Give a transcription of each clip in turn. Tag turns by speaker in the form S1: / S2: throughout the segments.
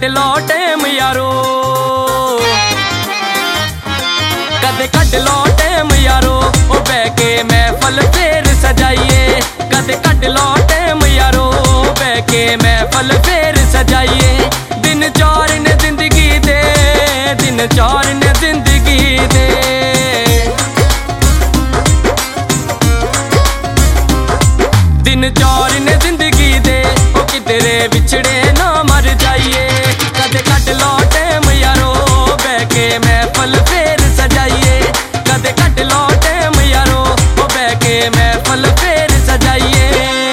S1: Cut लो time यारो, कदे cut लो time यारो, ओ बह के महफल फिर सजाइए। कदे कट लो टाइम यारो, बह के महफल फिर सजाइए। दिन चार ने जिंदगी दे, दिन चार ने जिंदगी दे। दिन चार ने जिंदगी दे, ओ किधरे बिछड़े ना मर जाइए। कदे कट लो टाइम यारो, बह के महफल फिर सजाइए। कदे कट लो टाइम यारो, ओ बह के महफल फिर सजाइए।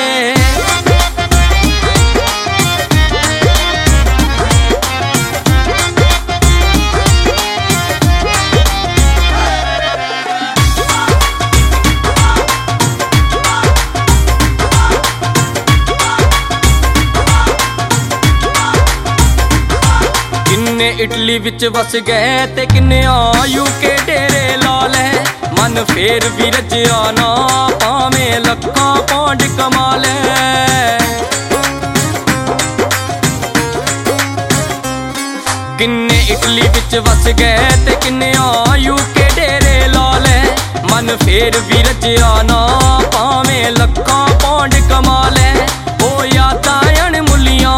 S1: किन्ने इटली विच वस गए ते किन्ने यूके डेरे ला ले। मन फेर भी रज्या ना, भावें लखां पौंड कमा ले। किन्ने इटली विच वस गए ते किन्ने यूके डेरे ला ले। मन फेर भी रज्या ना, भावें लखां पौंड कमा ले। ओ यादां अणमुल्लियां,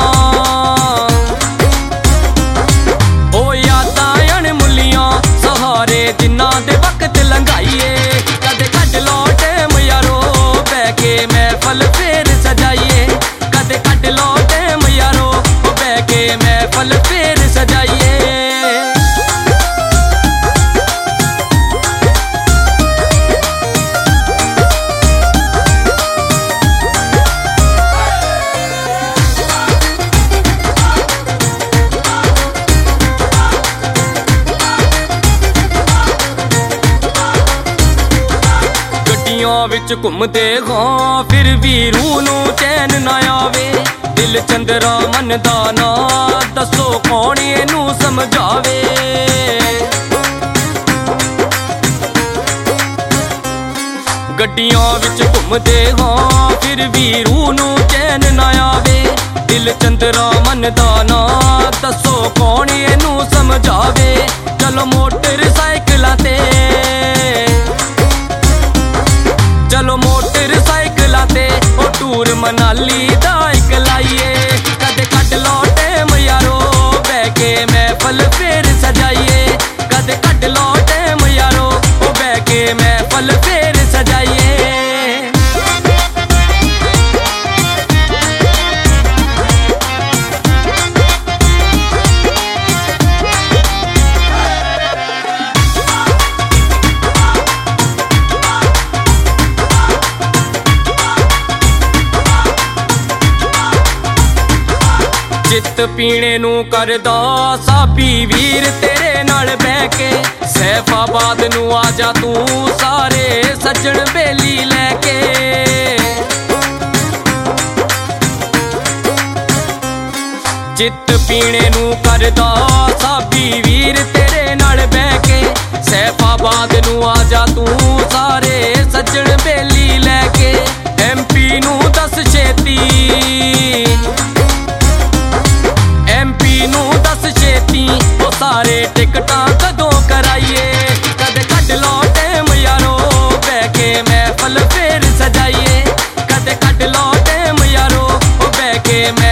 S1: सहारे जिन्ना दे वक्त लंघाइए। कदे कट लो टाइम यारो, बह के महफल फिर सजाइए। कदे कट लो टाइम यारो, बह के महफल फिर सजाइए। विच घूमदे हाँ, फिर भी रूह नू चैन ना आवे। दिल चंदरा मन दा ना, दसो कौन इनू समझावे। गड्डियां विच घूमदे हाँ, फिर भी रूह नू चैन ना आवे। दिल चंदरा मन दा ना, दसो कौन इनू समझावे। चलो मोटरसाइकिलां ते, चलो मोटरसाइकिलां ते, ओ टूर मनाली दा इक लाइए। कदे कट लो टाइम यारो, बह के महफल फिर सजाइए। कदे कट लो टाइम यारो, ओ बह के महफल फिर सजाइए। चित पीने नू करदा साबी वीर तेरे नाल बह के। सैफाबाद नू आजा तू, सारे सज्जन बेली लैके। चित पीने नू करदा साबी वीर तेरे नाल बह के। सैफाबाद नू आजा तू, सारे सज्जन बेली लैके। MP नू दस छेती, MP नू दस छेती, ओ सारे टिकटां कदों कराइए। कदे कट लो टाइम यारो, बह के महफल फिर सजाइए। कदे कट लो टाइम यारो, ओ बह के